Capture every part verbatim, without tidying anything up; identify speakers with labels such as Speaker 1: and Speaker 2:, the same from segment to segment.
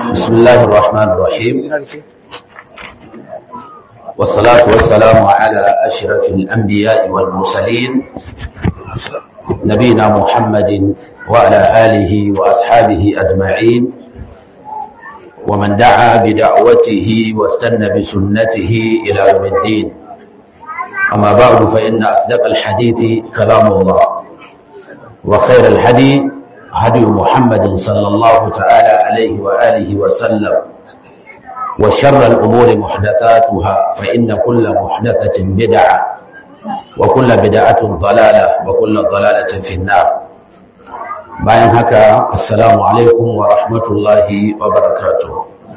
Speaker 1: بسم الله الرحمن الرحيم، والصلاة والسلام على أشرف الأنبياء والمرسلين نبينا محمد وعلى آله وأصحابه أجمعين، ومن دعا بدعوته واستنى بسنته إلى يوم الدين. أما بعد، فإن أصدق الحديث كلام الله، وخير الحديث هدي محمد صلى الله تعالى عليه وآله وسلم، وشر الأمور محدثاتها، فإن كل محدثة بدعة، وكل بدعة ضلالة، وكل ضلالة في النار. bayan haka, assalamu alaikum wa rahmatullahi wa barakatuh.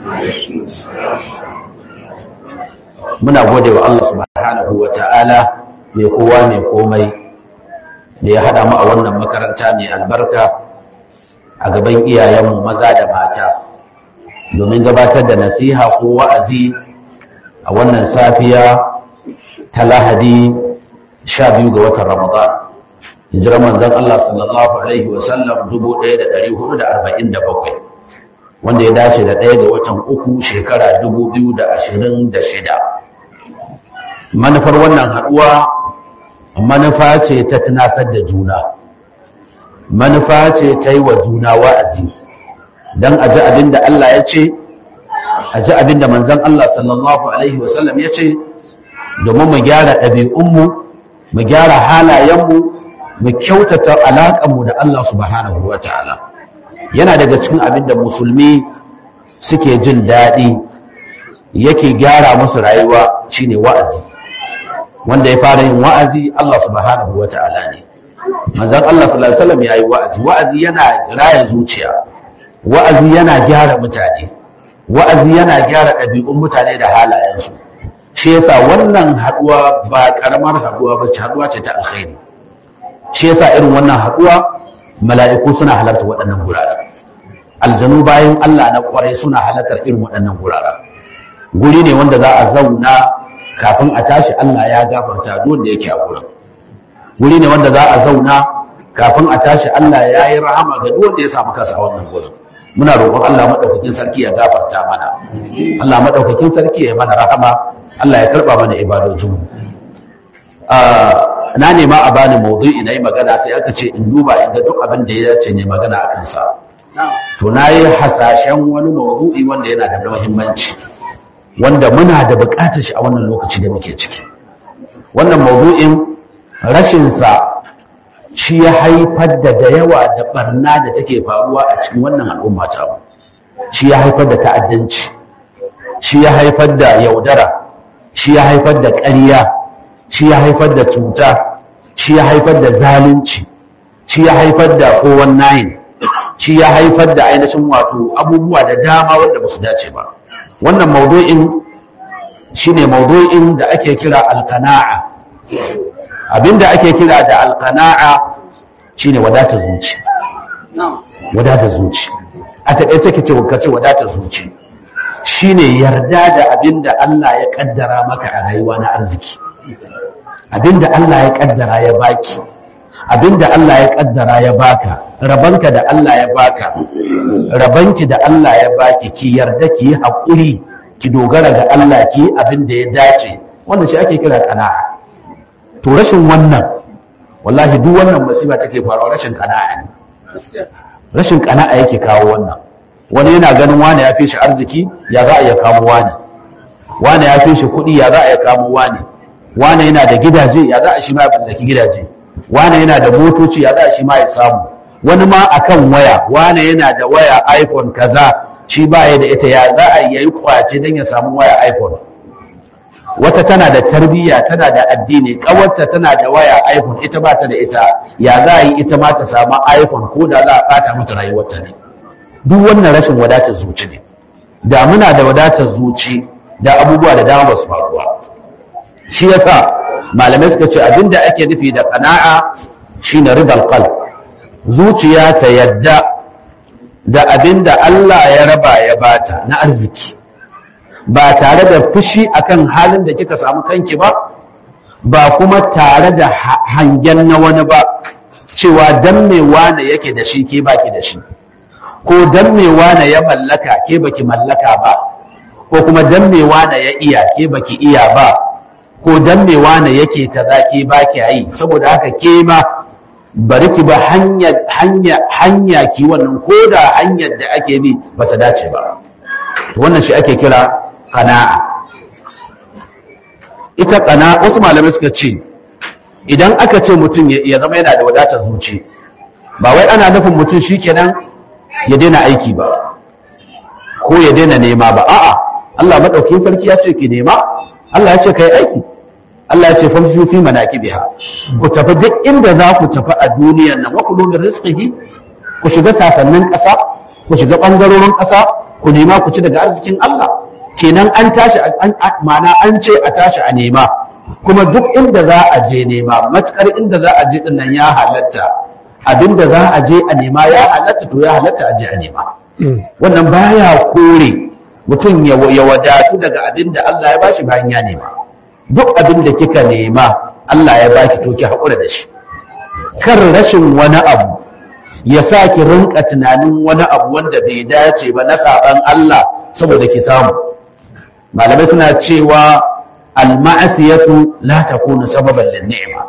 Speaker 1: Muna gode wa Allah subhanahu wa ta'ala mai kowa mai komai da ya haɗa mu a wannan makaranta mai albarka a gaban iyayenmu maza da mata domin gabatar da nasiha ko wa'azi a wannan safiya ta Lahadi sha biyu ga watan Ramadan. Hijirar manzon Allah sallallahu alaihi wa sallam dubu ɗaya da ɗari hudu da arba'in da bakwai, wanda ya dace da ɗaya ga watan uku shekara dubu biyu da ashirin da shida. Manufar wannan haɗuwa manufa ce ta tunasar da juna, manufa ce ta yi wa juna wa'azi don a ji abin da Allah ya ce, a ji abin da manzon Allah sallallahu alaihi wa sallam ya ce, domin mu gyara ɗabi'unmu, mu gyara halayenmu, mu kyautata alaƙanmu da Allah subhanahu wa ta'ala. Yana daga cikin abin da musulmi suke jin daɗi yake gyara musu rayuwa shine wa'azi. Wanda ya fara yin wa'azi Allah subhanahu wa ta'ala ne. Manzon Allah sallallahu alaihi wasallam yayi wa'azi. Wa'azi yana raya zuciya, wa'azi yana gyara mutane, wa'azi yana gyara ɗabi'un mutane da halayensu. Shi yasa wannan haɗuwa ba ƙaramar haɗuwa ba ce, haɗuwa ce ta alkhairi. Shi yasa irin wannan haɗuwa mala'iku suna halarta waɗannan guraren, aljanu bayan Allah na ƙwarai suna halartar irin waɗannan guraren. Guri ne wanda za a zauna kafin a tashi Allah ya gafarta duk wanda yake a gurin. Guri ne wanda za a zauna kafin a tashi Allah ya yi rahama ga duk wanda ya samu kansa a wannan gurin. Muna roƙon Allah madaukakin sarki ya gafarta mana, Allah madaukakin sarki ya mana rahama, Allah ya karɓa mana ibadojinmu. Na nema a bani maudu'i na yi magana, sai aka ce in duba inda duk abin da ya dace ne magana a kansa. To na yi hasashen wani maudu'i wanda yana da muhimmanci, wanda muna da buƙatar shi a wannan lokaci da muke ciki. Wannan maudu'in rashinsa shi ya haifar da da yawa da barna da take faruwa a cikin wannan al'umma ta mu. Shi ya haifar da ta'addanci, shi ya haifar da yaudara, shi ya haifar da ƙarya, shi ya haifar da cuta, shi ya haifar da zalunci, shi ya haifar da four one nine, shi ya haifar da ainihin wato abubuwa da dama wanda ba su dace ba. Wannan maudu'in shine maudu'in da ake kira alqana'a. Abinda ake kira da alqana'a shine wadata zuci. Wadata zuci. A taƙaice kace kace wadata zuci shine yarda da abinda Allah ya kaddara maka a rayuwa na arziki. Abinda Allah ya kaddara ya baki, abinda Allah ya kaddara ya baka, rabanka da Allah ya baka, rabanki da Allah ya baki, ki yarda ki yi haƙuri, ki dogara ga Allah, ki yi abin da ya dace. Wannan shi ake kira qana'a. To rashin wannan, wallahi duk wannan musiba take faruwa rashin qana'a ne. Rashin qana'a yake kawo wannan. Wani yana ganin wani ya fi shi arziki, ya za a iya kamo wani. Wani ya fi shi kuɗi, ya za a iya kamo wani. Wane yana da gidaje, ya za a shi ma ya mallaki gidaje. Wane yana da motoci, ya za a shi ma ya samu. Wani ma akan waya, wane yana da waya iPhone kaza, shi ba ya da ita, ya za a yi kwace don ya samu waya iPhone. Wata tana da tarbiyya, tana da addini, kawarta tana da waya iPhone, ita ba ta da ita, ya za a yi ita ma ta samu iPhone ko da za a ɓata mata rayuwarta ne. Duk wannan rashin wadatar zuci ne. Da muna da wadatar zuci, da abubuwa da dama ba su faruwa. Shi yasa malamai suka ce abinda ake nufi da qana'a shine ridal qalb, zuciya ta yadda da abinda Allah ya raba ya bata na arziki, ba tare da fushi akan halin da kika samu kanki ba, ba kuma tare da hangen na wani ba, cewa dan me wane yake da shi ke baki da shi. ko dan me wane ya mallaka ke baki mallaka ba, ko kuma dan me wane ya iya ke baki iya ba, ko dan me wane yake kaza ke baki yi, saboda haka ke ma bari ki ba hanya hanya hanya ki wannan ko da hanyar da ake bi ba ta dace ba. Wannan shi ake kira qana'a. Ita qana'a wasu malamai suka ce idan aka ce mutum ya zama yana da wadatar zuci, ba wai ana nufin mutum shikenan ya daina aiki ba ko ya daina nema ba, a'a Allah madaukakin sarki ya ce ki nema, Allah ya ce kai aiki, Allah ya ce famshu fi manakibiha, ku tafi duk inda za ku tafi a duniyar nan, wa kulu min rizqihi, ku shiga sasannin ƙasa, ku shiga bangarorin ƙasa, ku nema ku ci daga arzikin Allah. Kenan an tashi ma'ana an ce a tashi a nema, kuma duk inda za a je nema, matukar inda za a je din nan ya halatta, abinda za a je a nema ya halatta, to ya halatta a je a nema. Wannan baya kore mutum ya wadatu daga abinda Allah ya bashi bayan ya nema. Duk abinda kika nema Allah ya baki to ki haƙura da shi. Kar rashin wani abu ya sa ki rinka tunanin wani abu wanda bai dace ba na saban Allah saboda ki samu. Malamai suna cewa al-ma'asiyatu la takunu sababan lin-ni'ma.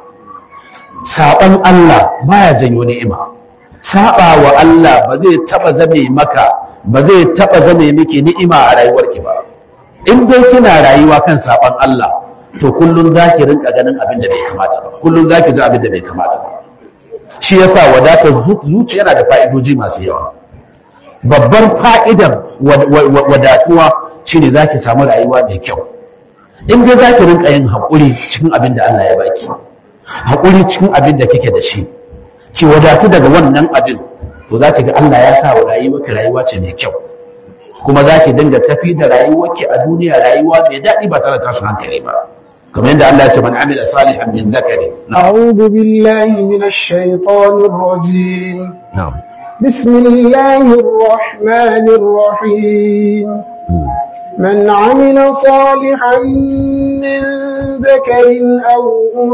Speaker 1: Saban Allah baya janyo ni'ima. Saba wa Allah ba zai taba zame maka, ba zai taba zame miki ni'ima a rayuwarki ba. In dai kina rayuwa kan saban Allah, to kullum zaki rinka ganin abin da bai kamata ba. Kullum zaki ji abin da bai kamata ba. Shi yasa wadatar zuci yana da fa'idoji masu yawa. Babbar fa'idar wadatuwa shine zaki samu rayuwa mai kyau. In dai zaki rinka yin haƙuri cikin abin da Allah ya baki, haƙuri cikin abin da kike da shi, ki wadatu daga wannan abin, to za ki ga Allah ya sa wa rayuwarki rayuwa ce mai kyau, kuma za ki dinga tafi da rayuwarki a duniya rayuwa mai daɗi ba tare da tashin hankali ba. كما عند الله من عمل صالحا من ذكر.
Speaker 2: أعوذ بالله من الشيطان الرجيم.
Speaker 1: نعم.
Speaker 2: بسم الله الرحمن الرحيم. من عمل صالحا من ذكر أو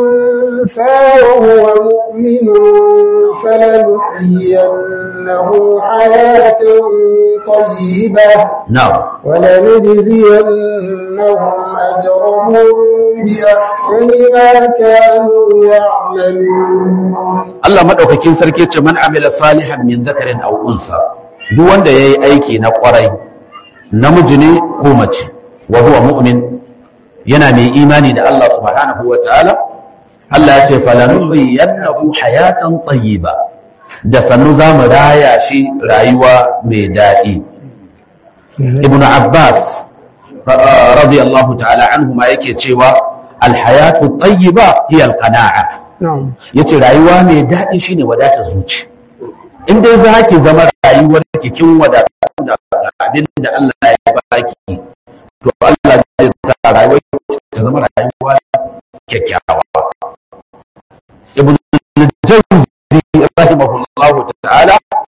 Speaker 2: أنثى وهو مؤمن فلنحيينه حياة طيبة.
Speaker 1: نعم.
Speaker 2: ولنجزينهم أجرهم بأحسن ما كانوا يعملون.
Speaker 1: الله مدوكاكين سركي من عمل صالحا من ذكر أو أنثى duk wanda yayi aiki na kwarai namiji ne ko mace wa huwa mu'min yana mai imani da Allah subhanahu wa ta'ala, Allah ya ce falanuhyiyannahu hayatan tayyiba, da sannu za mu raya shi rayuwa mai daɗi. Ibn Abbas radiyallahu ta'ala anhu ma yake cewa alhayatu tayyiba hiya alqana'a. Yace rayuwa mai daɗi shine wadata zuci. In dai za ki zama rayuwar ki kin wadata da abin da Allah ya baki, to Allah zai sa rayuwar ta zama rayuwa kyakkyawa. Ibn al-Jawzi rahimahullahu ta'ala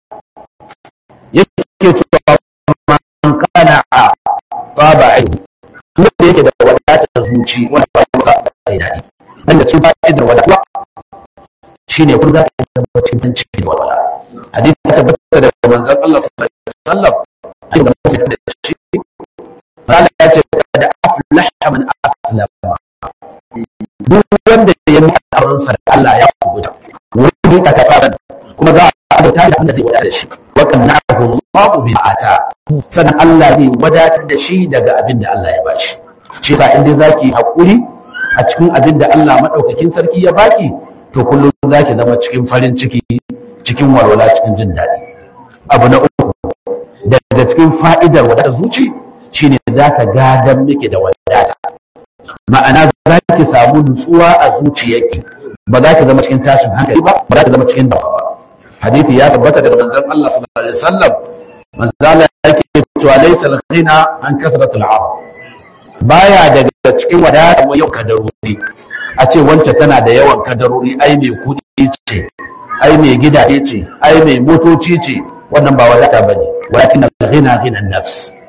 Speaker 1: yake cewa man kana taba'i wanda yake da wadatar zuci wanda ba ya da daɗi, wanda sun ba da wadata shine kun za ka zama cikin ciki da wadata. Hadisi ta tabbata da manzon Allah sallallahu alaihi wasallam ayyuka da shi Allah ya ce da aflaha man aslama, duk wanda ya yi auren sa Allah ya kubuta wani da kafara, kuma za a da tare da zai wadata shi wa kana Allahu bi ata, sannan Allah zai wadatar da shi daga abin da Allah ya bashi. Shi ba inda zaki hakuri a cikin abin da Allah madaukakin sarki ya baki, to kullum zaki zama cikin farin ciki, cikin walwala, cikin jin daɗi. Abu na uku daga cikin fa'idar wadata zuci shine za ta gadan miki da wadata, ma'ana za ki samu nutsuwa a zuciyarki, ba za ki zama cikin tashin hankali ba, ba za ki zama cikin damuwa ba. Hadisi ya tabbata daga manzon Allah sallallahu alaihi wasallam, manzon Allah yake cewa laysa al-ghina an kasratul 'arab, baya daga cikin wadata yau kadarori, a ce wance tana da yawan kadarori, ai mai kuɗi ce, ai mai gidaje ce, ai mai motoci ce, wannan ba wadata bane. Walakin al-ghina ghina an-nafs,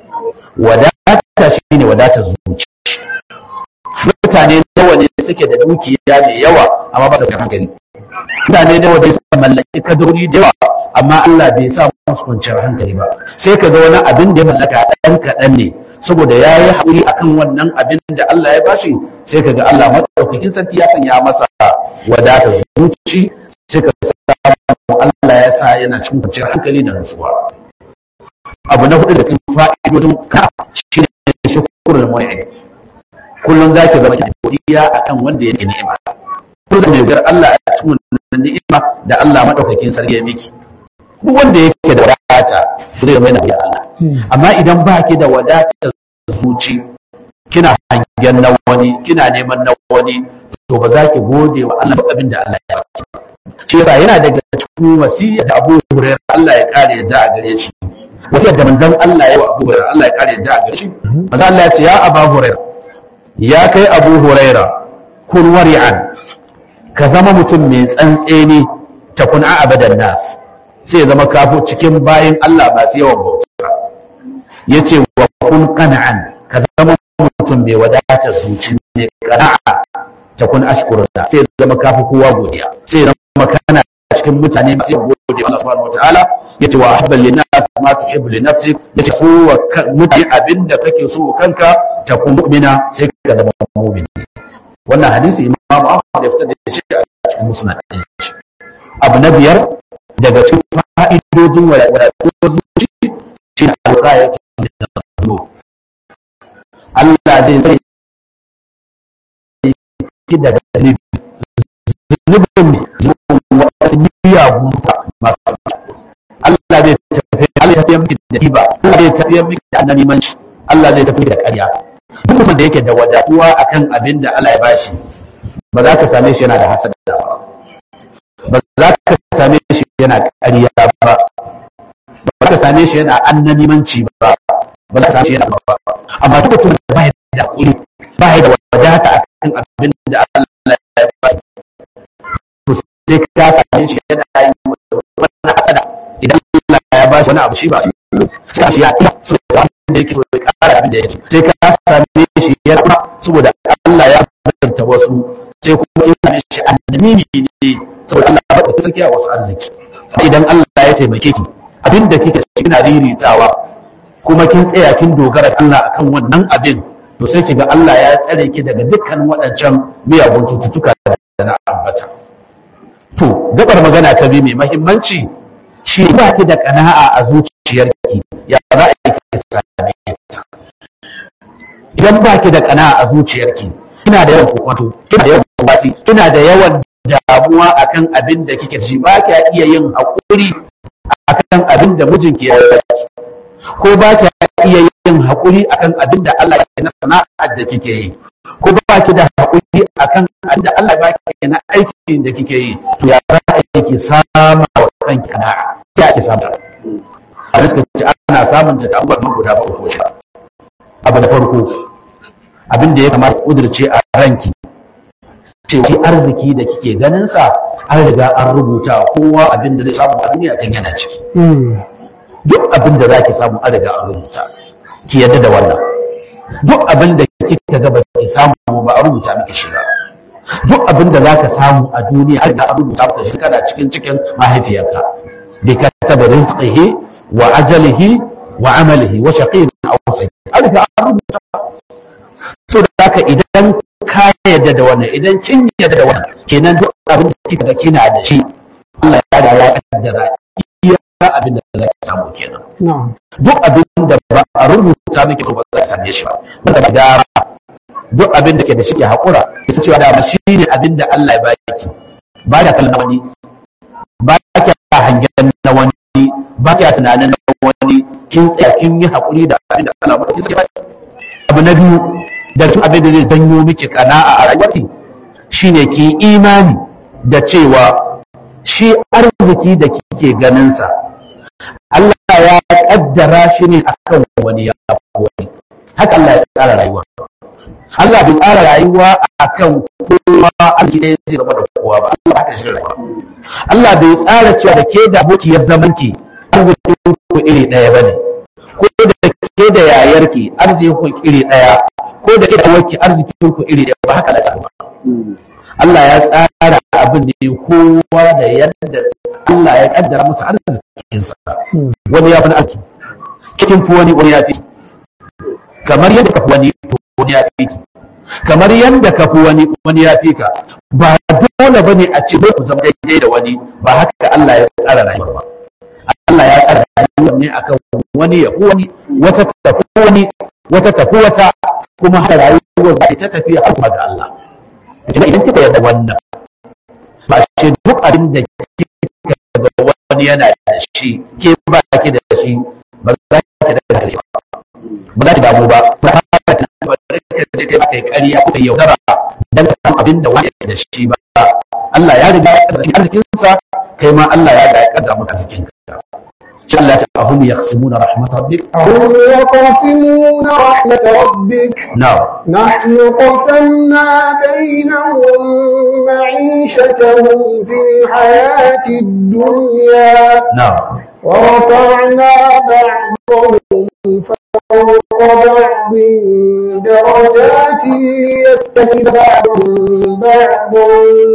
Speaker 1: wadata shine wadata zuci. Mutane nawa ne suke da dukiya mai yawa amma ba da hankali, mutane da wanda suka mallaki kadori da yawa amma Allah bai sa musu kwanciyar hankali ba, sai ka ga wani abin da ya mallaka ɗan kaɗan ne saboda ya yi haƙuri akan wannan abin da Allah ya bashi, sai ka ga Allah maɗaukakin sarki ya sanya masa wadata zuci, sai ka samu Allah ya sa yana cikin kwanciyar hankali da nutsuwa. Abu na hudu da cikin fa'idodin ka shi ne shukrul mu'min. Kullum za ki zama godiya akan wanda ya yi ni'ima. Kullum mai gar Allah a cikin wannan ni'ima da Allah maɗaukakin sarki ya miki. Duk wanda yake da wadata zai mai na ya Allah. Amma idan ba ki da wadata zuci, kina hangen na wani, kina neman na wani, to ba za ki gode wa Allah abin da Allah ya baki. Shi yasa yana daga cikin wasiya da Abu Hurairah Allah ya kare yadda a gare shi. Wasiya da manzon Allah ya wa Abu Hurairah Allah ya kare yadda a gare shi. Manzon Allah ya ce ya Abu Hurairah, ya kai Abu Hurairah, kun wari'an, ka zama mutum mai tsantseni, takun a abadan nas, sai ya zama kafo cikin bayin Allah masu yawan bauta. Yace wa kun qana'an, ka zama mutum mai wadata zuci ne qana'a, takun ashkurullah, sai ya zama kafi kowa godiya, sai ya zama kana cikin mutane masu yawan godiya Allah subhanahu wataala. Yace wa habbal linnas ma tuhibbu li nafsik, yace kowa mutane abinda kake so kanka, takun mu'mina, sai ka zama mu'min. Wannan hadisi Imam Ahmad ya fitar da shi a cikin musnad ɗin shi. Abu na biyar daga cikin fa'idodin wadatuwar zuci shi ne alƙayatu da tsaro. Allah zai tsare ki daga zunubin wasu miyagun masu. Allah zai tafi Allah ya tafiya miki da riba, Allah zai tafiya miki da annalimanci, Allah zai tafi da ƙarya. Duk da yake da wadatuwa akan abin da Allah ya bashi, ba za ka same shi yana da hasada ba, ba za ka same shi yana ƙarya ba, ba za ka same shi yana annanimanci ba, ba za ka same shi yana ba. Amma duk mutum da bai da hakuri, bai da wadata akan abin da Allah ya bashi, to sai ka same shi yana yi wani hasada. Idan Allah ya bashi wani abu shi ba sai shi ya iya so da wanda yake so ya ƙara abin da yake, sai ka same shi yana kuma saboda Allah ya bada wasu, sai kuma ya same shi annimi ne saboda Allah ya bada sarki a wasu arziki. Idan Allah ya taimake ki abin da kike kina riritawa kuma kin tsaya kin dogara da Allah akan wannan abin, to sai kiga Allah ya tsare ki daga dukkan waɗancan miyagun cututtuka da na ambata. To gabar magana ta bi mai muhimmanci shi ba ki da kana'a a zuciyarki, ya za a yi ki same ta. Idan ba ki da kana'a a zuciyarki, kina da yawan kokonto, kina da yawan kubati, kina da yawan damuwa akan abin da kike ji, ba ki iya yin hakuri akan abin da mijinki ya yi, ko ba ki iya yin hakuri akan abin da Allah ya na sana'ar da kike yi, ko ba ki da hakuri akan abin da Allah ba ki na aikin da kike yi, to ya za a yi ki sama wa kanki kana'a, ya ki samu. A gaskiya ana samun ta abubuwan guda ba ko shi. Abu da farko, abin da ya kamata kudurce a ranki, ce shi arziki da kike ganin sa an riga an rubuta kowa abin da zai samu a duniya kan yana ciki. Duk abin da zaki samu an riga an rubuta, ki yadda da wannan. Duk abin da kika ga ba ki samu ba a rubuta miki shi ba. Duk abin da zaka samu a duniya an riga an rubuta maka shi kana cikin cikin mahaifiyarka. Bi kataba rizqihi wa ajalihi wa amalihi wa shaqiyyun aw sa'id. An riga an rubuta. So da haka idan ka yadda da wannan, idan kin yadda da wannan, kenan duk abin da kika ga kina da shi Allah ya riga ya kaddara iya abin da za ka samu kenan. Duk abin da ba a rubuta miki ko ba za ka same shi ba. Daga dara duk abin da ke da shi ke haƙura, ita cewa da shi ne abin da Allah ya baki. Ba da kallon wani, ba ka hangen na wani, ba ka tunanin na wani, kin tsaya kin yi haƙuri da abin da Allah ya baki. Abu na biyu da su abin da zai janyo miki kana'a a rayuwarki shine ki imani da cewa shi arziki da kike ganin sa Allah ya kaddara shi ne akan wani ya wani. Haka Allah ya tsara rayuwa. Allah bai tsara rayuwa akan kowa arziki da zai zama da kowa ba. Allah haka shi rayuwa. Allah bai tsara cewa da ke da abokiyar zamanki arzikin ku iri ɗaya bane, ko da ke da yayarki arzikin ku iri ɗaya, ko da ke da wanki arzikin ku iri ɗaya, ba haka da ba. Allah ya tsara abin ne kowa da yadda Allah ya kaddara masa arzikinsa. Wani ya fi na arziki, cikin fi wani wani ya fi, kamar yadda ka fi wani wani ya fi, kamar yadda ka fi wani wani ya fi ka. Ba dole ba ne a ce ku zama daidai da wani, ba haka Allah ya tsara rayuwar ba. Allah ya tsara rayuwar ne akan wani ya fi wani, wata tafi wani, wata tafi wata, kuma haka rayuwar za ta tafiya a kuma ga Allah. Idan idan kika yarda wannan, ba shi duk abin da kika ga wani yana da shi ke ba ki da shi, ba za ki da shi ba, ba za ki damu ba, ba za ki da ba kai kai ƙarya ko kai yaudara dan ka san abin da wani da shi ba. Allah ya riga ya kaddara arzikinsa, kai ma Allah ya riga ya kaddara maka arzikinka. إن الله هم يقسمون رحمة ربك
Speaker 2: هم يقسمون رحمة ربك
Speaker 1: نعم
Speaker 2: نحن قسمنا بينهم معيشتهم في الحياة الدنيا
Speaker 1: نعم
Speaker 2: ورفعنا بعضهم فوق بعض درجات ليتخذ بعضهم بعضا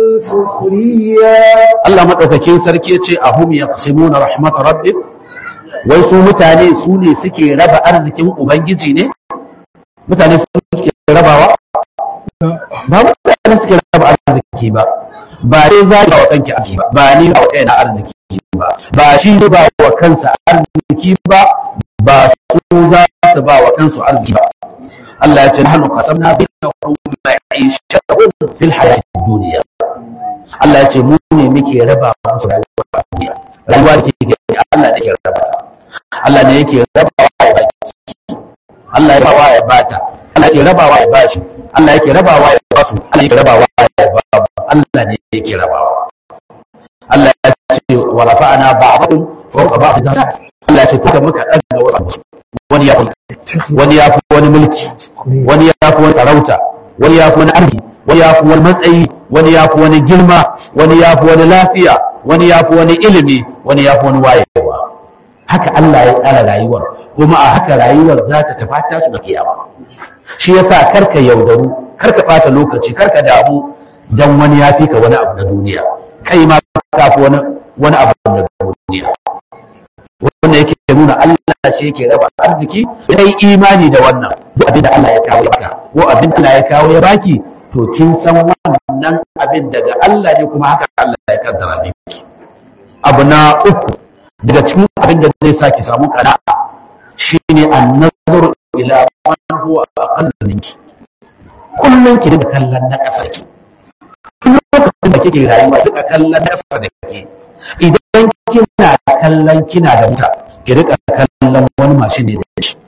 Speaker 2: سخريا.
Speaker 1: الله مدوكاكين sarki yace ahum yaqsimuna rahmat rabbik, wai su mutane su ne suke raba arzikin ubangiji ne? Mutane su suke rabawa? Ba mutane suke raba arziki ba, ba dai za ka wa kanki arziki ba, ba ni wa kaina arziki ba, ba shi ne ba wa kansa arziki ba, ba su za su ba wa kansu arziki ba. Allah ya ce nahnu qasamna bainahum ma'ishatahum fil hayatid dunya. Allah ya ce mu ne muke raba musu rayuwa a duniya. Rayuwa da ke Allah ne ke raba. Allah ne yake rabawa ya baki. Allah ya rabawa ya bata. Allah yake rabawa ya bashi. Allah yake rabawa ya basu. Allah yake rabawa ya babu. Allah ne yake rabawa. Allah ya ce wa rafa'ana ba'dakum fawqa ba'd darajat. Allah ya ce kuka muka daga wasu. Wani ya fi wani ya fi wani mulki, wani ya fi wani sarauta, wani ya fi wani arziki, wani ya fi wani matsayi, wani ya fi wani girma, wani ya fi wani lafiya, wani ya fi wani ilimi, wani ya fi wani wayewa. Haka Allah ya tsara rayuwar, kuma a haka rayuwar za ta tafi ta su da kiyama. Shi yasa karka yaudaru, karka ɓata lokaci, karka damu dan wani ya fi ka wani abu na duniya, kai ma ka fi wani wani abu na duniya. Wanda yake nuna Allah shi yake raba arziki, kai imani da wannan duk abin da Allah ya kawo ya baka ko abin da Allah ya kawo ya baki, to kin san wannan abin daga Allah ne, kuma haka Allah ya kaddara miki. Abu na uku daga cikin abin da zai sa ki samu qana'a shine an-nazar ila man huwa aqallu minki. Kullum ki dinga kallon na kasar ki, lokacin da kike rayuwa kika kallon na kasar da kike. Idan kina kallon kina da wuta, ki rika kallon wani mashin ne da shi.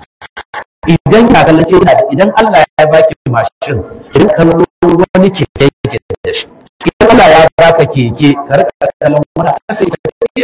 Speaker 1: Idan kina kallon kina da, idan Allah ya baki mashin, ki rika kallon wani keke yake da shi. Idan Allah ya baka keke, ka rika kallon wani kasa yake tafiya.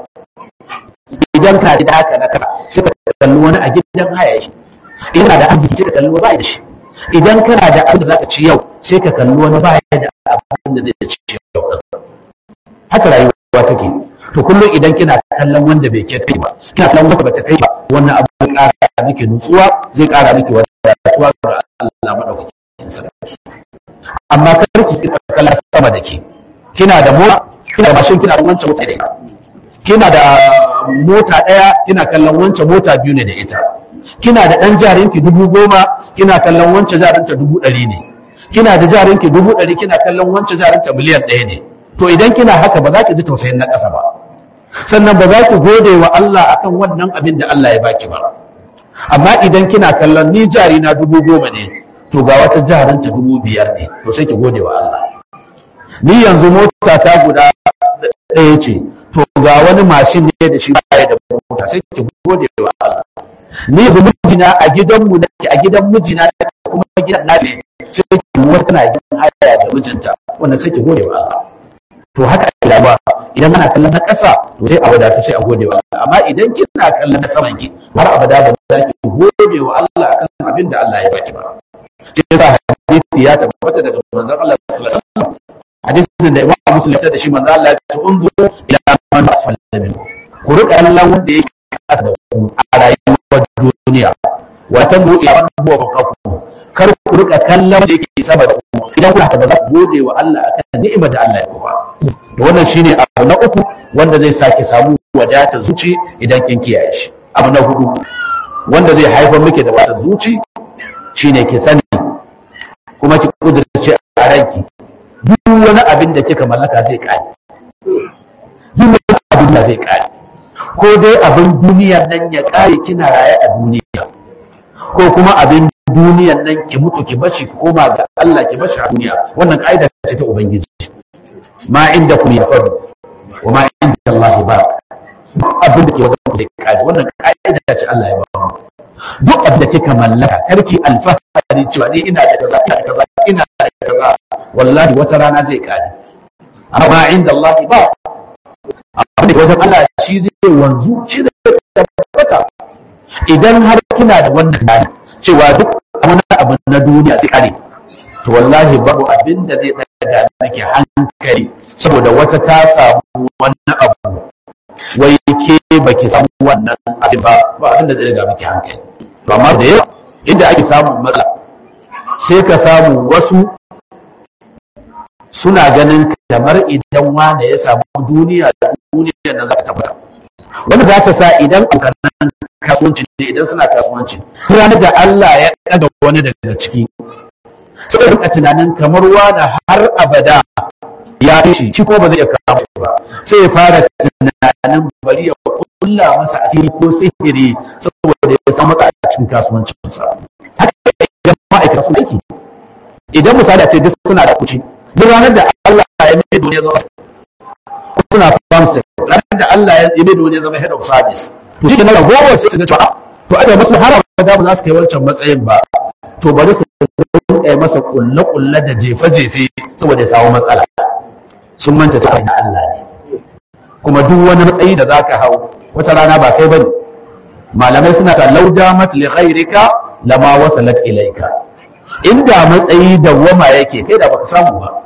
Speaker 1: Idan ka da haka naka, sai ka kalli wani a gidan haya shi. Ina da arziki sai ka kalli wani ba da shi. Idan kana da abin da zaka ci yau, sai ka kalli wani ba da abin da zai ci yau. Haka rayuwa take. To kullum idan kina kallon wanda bai kai ba, kina kallon wanda bata kai ba, wannan abu zai ƙara miki nutsuwa, zai ƙara miki wadatuwa ga Allah madaukakin sarki. Amma kar ki kika kalla sama da ke. Kina da mota, kina da mashin, kina da wancan mota da kina da mota ɗaya, kina kallon wancan mota biyu ne da ita. Kina da ɗan jarinki dubu goma, kina kallon wancan jarinta dubu ɗari ne. Kina da jarinki dubu ɗari, kina kallon wancan jarinta miliyan ɗaya ne. To idan kina haka ba za ki ji tausayin na ƙasa ba, sannan ba za ki gode wa Allah akan wannan abin da Allah ya baki ba. Amma idan kina kallon ni jari na dubu goma ne, to ga wata jarin ta dubu biyar ne, to sai ki gode wa Allah. Ni yanzu mota ta guda ɗaya ce, to ga wani mashin ne da shi baya da mota, sai ki gode wa Allah. Ni yanzu mijina a gidanmu nake, a gidan mijina kuma gidan na ne, sai ki wata na gidan haya da mijinta, wanda sai ki gode wa Allah. To haka ila ba, idan ana kallon na ƙasa, to sai a wadata sai a gode wa Allah. Amma idan kina kallon na saman ki, har abada ba za ki gode wa Allah akan abin da Allah ya baki ba. Sai da hadisi ya tabbata daga manzon Allah sallallahu alaihi wasallam, hadisin da Imam Muslim ya da shi, manzon Allah ya ce unzuru ila man asfala minkum. Ku rika kallon wanda yake kasa da ku a rayuwar duniya, wa tabu ila man huwa fawqakum. kar ku rika kallon da yake sama da ku idan kuna ta ba za ku gode wa Allah akan ni'imar da Allah ya ku ba to wannan shine abu na uku wanda zai sake samu wadatar zuci idan kin kiyaye shi. Abu na hudu wanda zai haifar miki da wadatar zuci shine ki sani kuma ki kudurce a ranki duk wani abin da kika mallaka zai kare duk wani abin da zai kare ko dai abin duniyar nan ya kare kina raye a duniya ko kuma abin duniyar nan ki mutu ki bashi ki koma ga Allah ki bashi a duniya wannan kaida ce ta ubangiji ma inda ku ya faru wa ma inda Allah ba abin da ke wajen ku zai kare wannan kaida ce Allah ya ba mu duk abin da kika mallaka karki alfahari cewa ni ina da kaza ina da kaza ina da kaza wallahi wata rana zai kare amma inda Allah ba abin da wajen Allah shi zai wanzu shi zai tabbata idan har kina da wannan gani cewa duk wani abu na duniya zai kare to wallahi babu abin da zai daga nake hankali saboda wata ta samu wannan abu wai ke baki samu wannan abin ba ba abin da zai daga miki hankali to amma da yawa inda ake samun matsala sai ka samu wasu suna ganin kamar idan wanda ya samu duniya da duniya nan za ta tabbata wanda za ta sa idan abokanan kasuwanci ne idan suna kasuwanci ranar da Allah ya ɗaga wani daga ciki sai rika tunanin kamar wani har abada ya shi shi ko ba zai iya kama shi ba sai ya fara tunanin bari ya kulla masa asiri ko sihiri saboda ya samu a cikin kasuwancinsa haka idan ma'aikata suna aiki idan misali a ce duk suna da kuci duk ranar da Allah ya mai duniya zama kuna famsa ranar da Allah ya mai duniya zama head of service to shi ne na gowa sai su ga cewa to aka masu har abada ba za su kai wancan matsayin ba to bari su kai masa kulle kulle da jefe jefe saboda ya samu matsala sun manta ta na Allah ne kuma duk wani matsayi da zaka hau wata rana ba kai bane malamai suna ta laudamat li ghayrika lama wasalat ilayka inda matsayi da wama yake kai da baka samu ba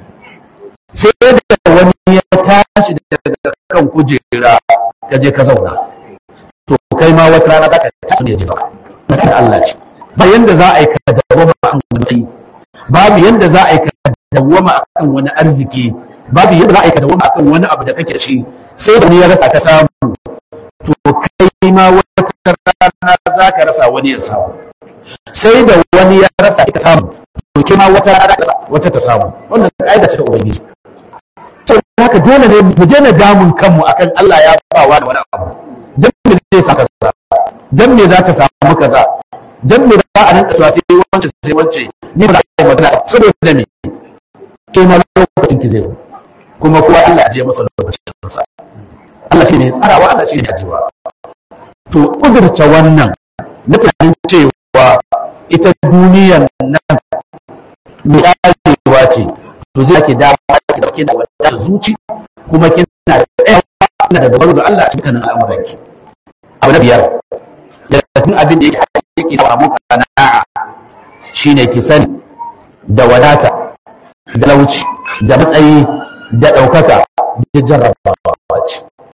Speaker 1: sai da wani ya tashi daga kan kujera ka je ka zauna to kai ma wata rana zaka tashi ne ji ba Allah ce ba yanda za a yi ka dawama akan wani babu yanda za a yi ka dawama akan wani arziki babu yanda za a yi ka dawama akan wani abu da kake shi sai da wani ya rasa ka samu to kai ma wata rana za ka rasa wani ya samu sai da wani ya rasa ka samu to kai ma wata rana wata ta samu wannan kaida ce ta ubangiji to haka dole ne mu daina damun kanmu akan Allah ya ba wa da wani abu dan me zai saka kaza dan me za ka samu kaza dan me za a rinka cewa sai wance sai wance ni ba za a yi magana saboda me kai ma lokacin ki zai kuma kowa Allah ya je masa lokacin sa Allah shi ne tsarawa Allah shi ne ajiwa to kudurta wannan mutanen cewa ita duniyar nan mai dacewa ce to zai ke dama ki dauke da wata zuci kuma kina da tsayawa da dabaru da Allah a cikin al'amuranki abu na biyar da cikin abin da yake yake da mu kana'a shine ki sani da wadata da lauci da matsayi da daukaka da jarrabawa ce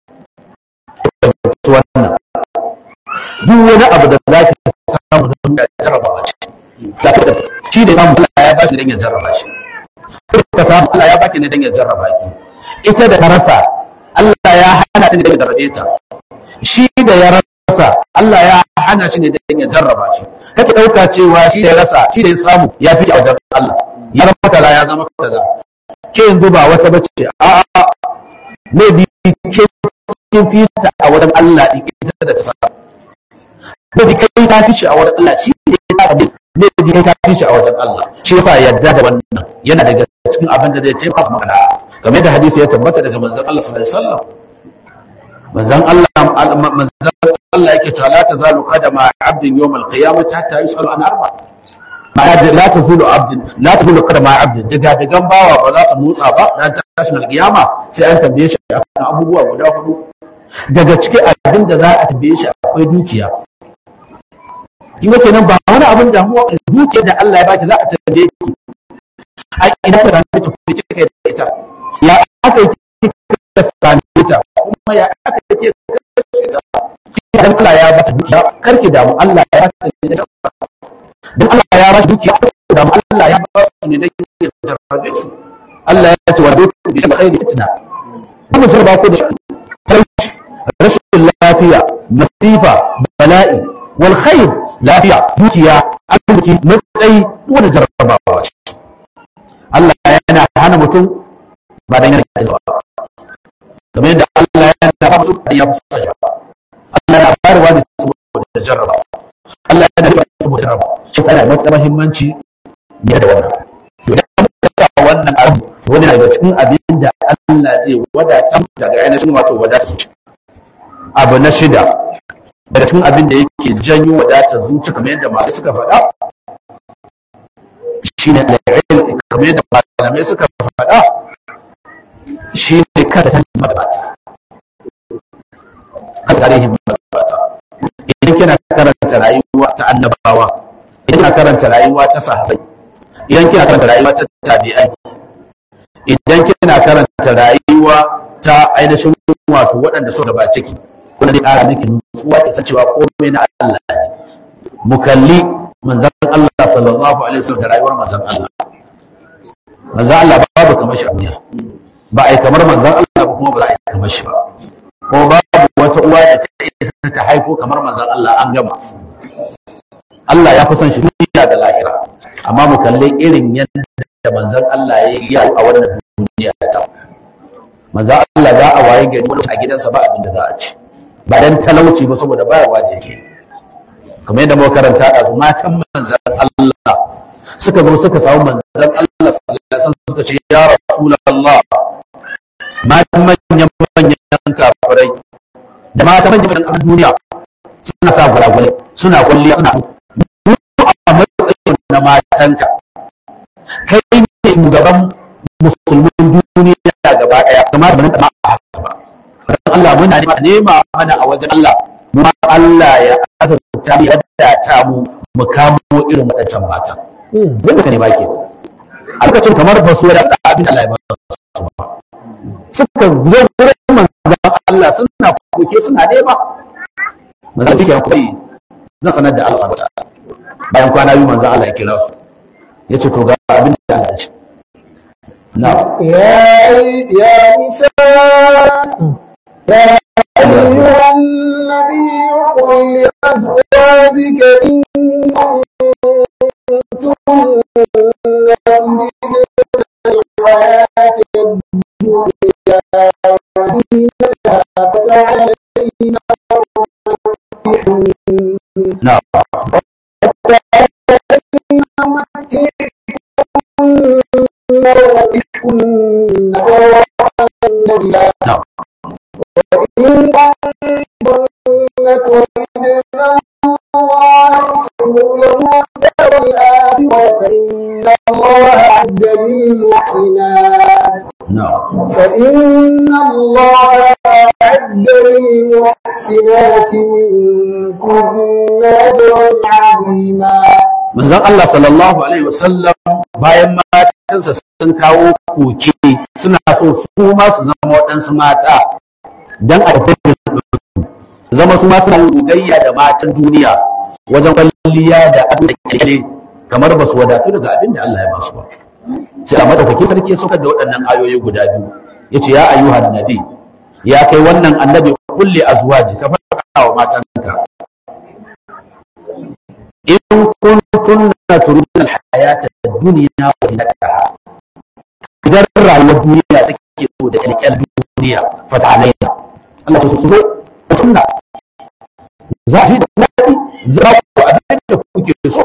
Speaker 1: wannan duk wani abu da za ki samu da jarrabawa ce shi da samu Allah ya ba shi dan ya jarraba shi ka samu Allah ya baki ne dan ya jarraba ki ita da ta rasa Allah ya hana ta ne dan ya jarrabe ta shi da ya rasa Allah ya hana shi ne dan ya jarraba shi kake dauka cewa shi da ya rasa shi da ya samu ya fi a wajen Allah ya rasa kaza ya zama kaza ke yanzu ba wata bace a a ne bi ke kin fita a wajen Allah din ita da ta samu ne kai ta fi shi a wajen Allah shi ne ya ta ne da kai ta fi shi a wajen Allah shi yasa yadda da wannan yana daga cikin abin da zai taimaka maka game da hadisi ya tabbata daga manzon Allah sallallahu alaihi wasallam manzon Allah manzon Allah yake cewa la tazalu qadama 'abdin yawm al-qiyamah hatta yus'al an arba ma'ana la tazulu 'abdin la tazulu qadama 'abdin daga dagan bawa ba za ta motsa ba dan tashin al-qiyama sai an tambaye shi akan abubuwa guda hudu daga cikin abin da za a tambaye shi akwai dukiya kima kenan ba wani abin damuwa dukiya da Allah ya baki za a tambaye ki a ina ka same ta kuma kika da ita ya aka yi kika same ta kuma ya aka yi kika da Allah ya bata dukiya karki damu Allah ya bata da dan Allah ya ba shi dukiya da Allah ya ba su ne da yake jarrabe su Allah ya ce wa dukkan bi khairi fitna kuma jarraba ku da rashin lafiya masifa bala'i wal khair lafiya dukiya arziki matsayi wanda jarrabawa ce Allah yana hana mutum ba dan yana da ba kamar yadda Allah yana hana mutum da ya fusa shi Allah yana bayarwa da saboda jarraba Allah yana da saboda jarraba shi yana da muhimmanci ne da wannan to idan ka sa wannan abu wani daga cikin abin da Allah zai wadata daga ainihin wato wadata abu na shida daga cikin abin da yake janyo wadatar zuci kamar yadda malamai suka faɗa shi ne al'ilm kamar yadda malamai suka faɗa shi ne kada ta magabata kan tarihin magabata idan kina karanta rayuwa ta annabawa idan kina karanta rayuwa ta sahabbai idan kina karanta rayuwa ta tabi'ai idan kina karanta rayuwa ta ainihin wato waɗanda suka gabace ki kuna zai ƙara miki nutsuwa da cewa komai na Allah ne mu kalli manzon Allah sallallahu alaihi wasallam da rayuwar manzon Allah manzon Allah babu kamar shi a duniya ba ai kamar manzon Allah ba kuma ba za a yi kamar shi ba ko babu wata uwa da ta isa ta haifo kamar manzon Allah an gama Allah ya fi son shi duniya da lahira amma mu kalli irin yadda manzon Allah ya yi a wannan duniya ta manzon Allah za a waye gari a gidansa ba abin da za a ci ba dan talauci ba saboda bayarwa da yake kamar yadda muka karanta a matan manzon Allah suka zo suka samu manzon Allah sallallahu alaihi wasallam suka ce ya rasulullah matan manyan manyan kafirai da matan manyan manyan duniya suna sa guragure suna kulliya suna a matsayin na matanka kai ne shugaban musulmin duniya gaba daya kamar da nan ma a haka ba Allah muna nema mana a wajen Allah mu Allah ya azurta mu yadda ta mu mu kamo irin wadancan mata wanda kane baki a lokacin kamar ba su da abin Allah ya ba su suka zo gurin manzon Allah suna koke suna nema manzon yake koyi zan sanar da Allah ta bayan kwana biyu manzon Allah ya kira su yace to ga abin da Allah ya ce na
Speaker 2: ya ya nisa يا أيها النبي قل لأزواجك إن كنتن تريدن الحياة الدنيا وزينتها فتعالين
Speaker 1: نعم نعم
Speaker 2: وإن كنتن تريدن الله ورسوله والدار الآخرة فإن الله أعد للمحسنات فإن الله أعد للمحسنات منكن أجرا عظيما.
Speaker 1: manzon Allah sallallahu alaihi wasallam bayan matansa sun kawo koke suna so su ma su zama waɗansu mata dan a zama su ma suna gogayya da matan duniya wajen kwalliya da abin da ke kamar ba su wadatu daga abin da Allah ya ba su ba sai a madaukakin sarki suka da waɗannan ayoyi guda biyu yace ya ayyuhan nabi ya kai wannan annabi kulli azwaji ka faɗa wa matanka in kuntunna turidun alhayata ad-dunya wa zinataha idan rayuwar duniya take so da kyalkyal duniya fa ta'alaina Allah ta so kunna zahi da nadi za ku abin da kuke so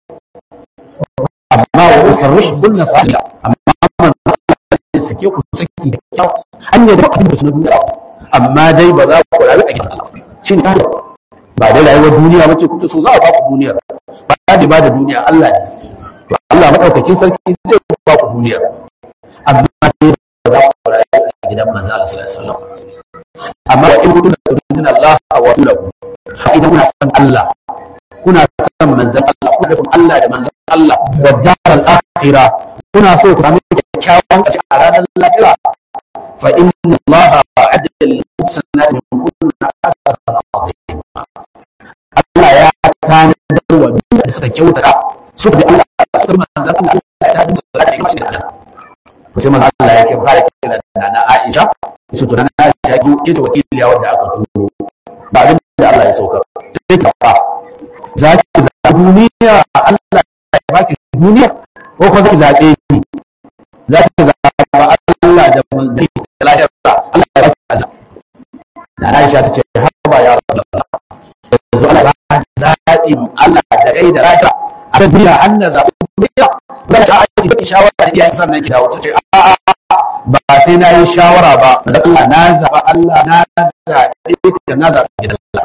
Speaker 1: amma wa usarrih kunna fa'ila amma man sake ku saki da kyau hanya da abin da su duniya amma dai ba za ku rayu a gidan Allah shi ne ba dai rayuwar duniya bace kuke so za a ba ku duniyar ba da ba da duniya Allah ne to Allah madaukakin sarki zai ba ku duniya amma dai ba za ku rayu a gidan manzo Allah sallallahu alaihi wasallam amma in kuntum turidun Allah wa rasulahu fa idan kuna san Allah kuna san manzon Allah kuna san Allah da manzon Allah wa daral akhirah kuna so ku samu kyakkyawan kashi a ranar lahira fa inna Allah a'adda lil muhsinati minkunna ajran 'azima Allah ya tanadar wa duk da suka kyautata su bi Allah su manzon Allah ya ji da kai shi da ko sai manzon Allah yake fara kira da na Aisha su to na Aisha ki ita wakiliya wanda aka turo ba abin da Allah ya sauka sai ka fa za ki da duniya Allah ya baki duniya ko ko zaki zabe ni za ki zaba Allah da manzon Allah ya Allah ya baki Allah na Aisha ta ce haba ya Rasulullah yanzu Allah ya zaɓi Allah da rai da rata a kan duniya an na zaɓi duniya za ta aiki da shawara da iyayen sannan ki dawo ta ce a'a ba sai na yi shawara ba da Allah na zaɓa Allah na zaɓi da na zaɓi gidan Allah